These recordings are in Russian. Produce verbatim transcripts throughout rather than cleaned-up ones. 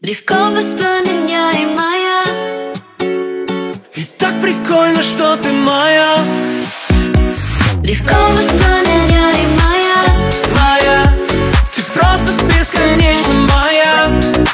Легко воспламеняемая. И так прикольно, что ты моя. Легко воспламеняемая. Моя, ты просто бесконечно моя.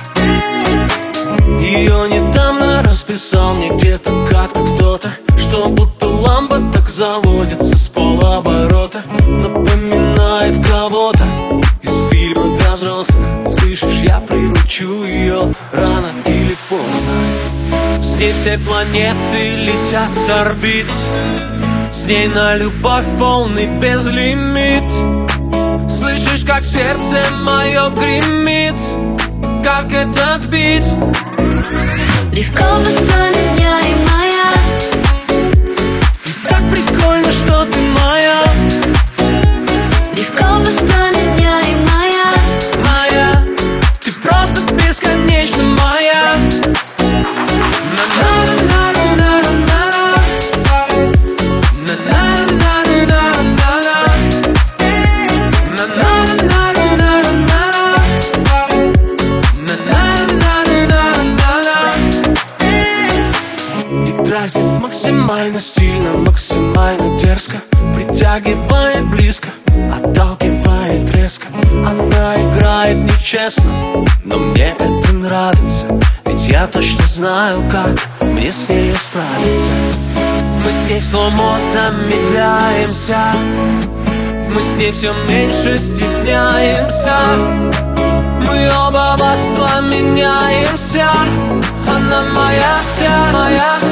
Ее недавно расписал мне где-то как-то кто-то, что будто лампа так заводится с полоборота. Напоминает кого-то из фильма для взрослых. Слышишь, я приручу ее рано или поздно. С ней все планеты летят с орбит, с ней на любовь полный безлимит. Слышишь, как сердце мое гремит, как этот бит. Легко воспламеняемая. И так прикольно, что ты моя. Легко воспламеняемая. Моя, ты просто бесконечно моя. Дразнит максимально стильно, максимально дерзко, притягивает близко, отталкивает резко. Она играет нечестно, но мне это нравится, ведь я точно знаю, как мне с ней справиться. Мы с ней в слоумо замедляемся, мы с ней все меньше стесняемся. Мы оба воспламеняемся. Она моя вся, моя вся.